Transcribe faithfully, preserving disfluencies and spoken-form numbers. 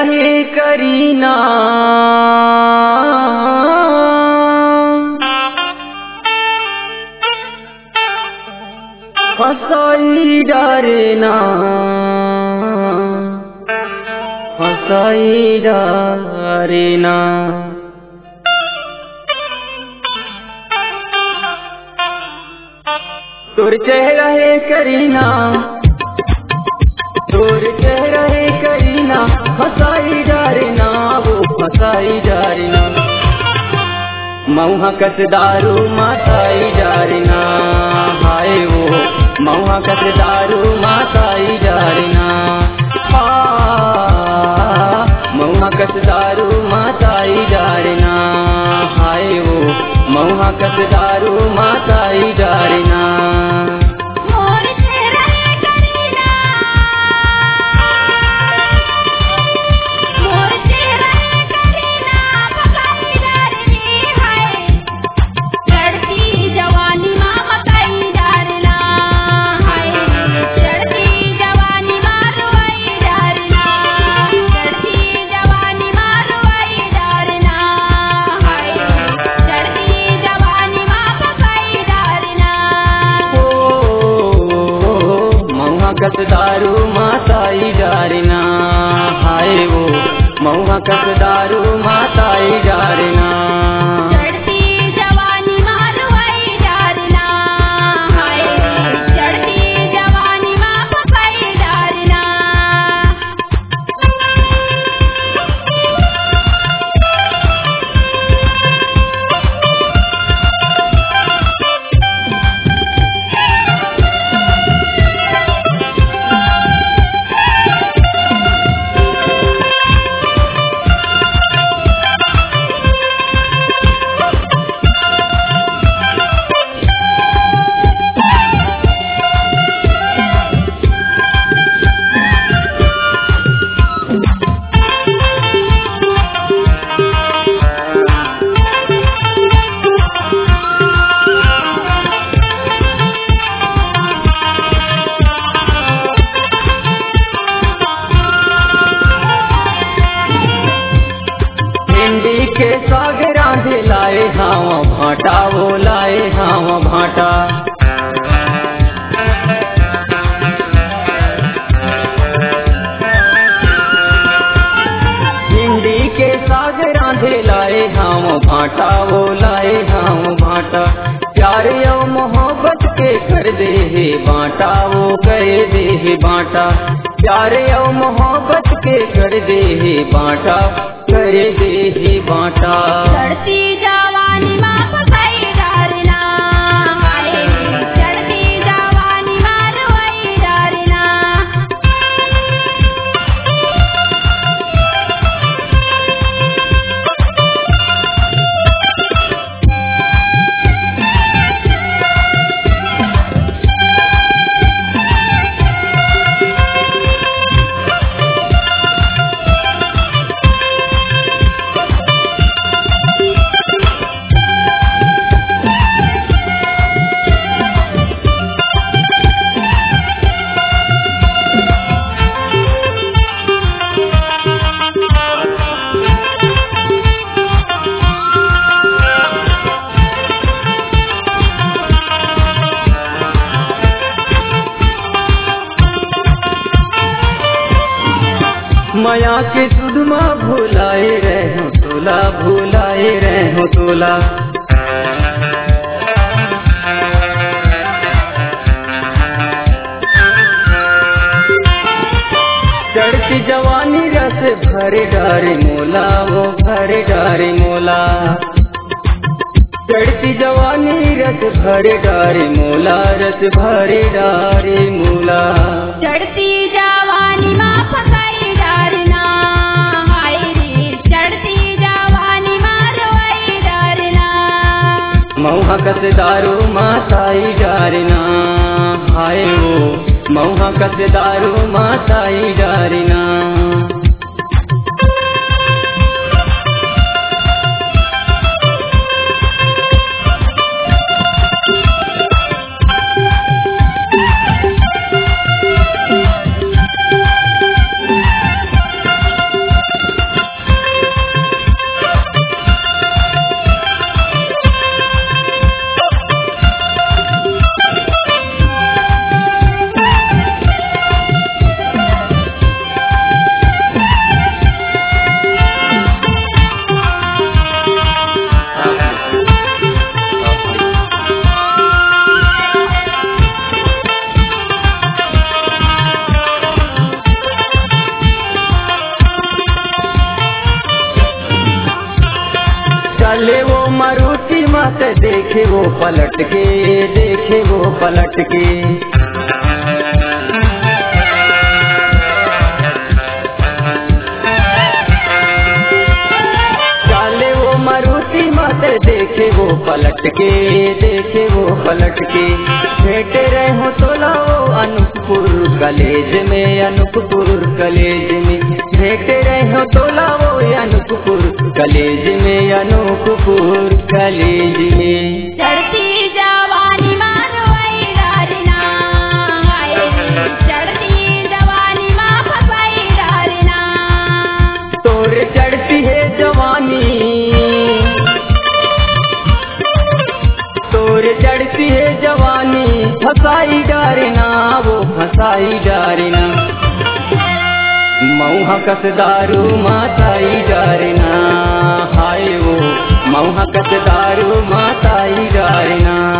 रहे करीना हंसाई डरना हंसाई डरना तोर चेहरा है करीना तोर चेहरा है करीना हंसाई डरना वो हंसाई डरना मऊहा कस दारू माताई डरना हाय वो मऊहा कस दारू माताई डरना मऊहा कस दारू माताई डरना हाय वो मऊहा कस दारू माताई डरना कस दारू माताई डरना हाय वो मऊहा कस दारू माताई डरना चढ़ती जवानी मारवाई डरना हाय चढ़ती जवानी मारवाई डरना के सागरा दे लाए हाँ भाटा वो लाए हाँ भाटा भिंडी के सागरा दे लाए हाँ भाटा वो लाए हाँ भाटा प्यार यो मोहब्बत के कर दे है बाटा वो कर दे है बाटा प्यार यो मोहब्बत के कर दे है बाटा कर दे ही बाटा चढ़ती जवानी मारवाई डरना हाय चढ़ती जवानी मारवाई डरना माया के सुधमा भुलाए रहो तोला भुलाए रहो तोला चढ़ती जवानी रस भरे डारे मोला वो भरे डारे मोला चढ़ती जवानी रस भरे डारे मोला रस भरे डारे मोला चढ़ती जवानी मारवाई डरना हाय रे चढ़ती जवानी मारवाई डरना मऊहा कस दारू माताई डरना हाय वो मऊहा कस दारू माताई डरना चले वो मारुति मत देखे वो पलट के, देखे वो पलट के। चले वो मारुति मत देखे वो पलट के, देखे वो पलट के। भेटे रहे हो तो लाओ अनूपपुर कॉलेज में, अनूपपुर कॉलेज में। भेटे रहे हो तो लाओ अनूपपुर कॉलेज में, अनूपपुर कॉलेज में। चढ़ती जवानी मारो आई डारना, हाय रे चढ़ती जवानी माँ फसाई डारना। तोरे चढ़ती है जवानी, तोरे चढ़ती है जवानी, फसाई डारना वो फसाई डारना। मऊहा कस दारू माताई डारना, हाय वो मऊहा कस दारू माताई डारना।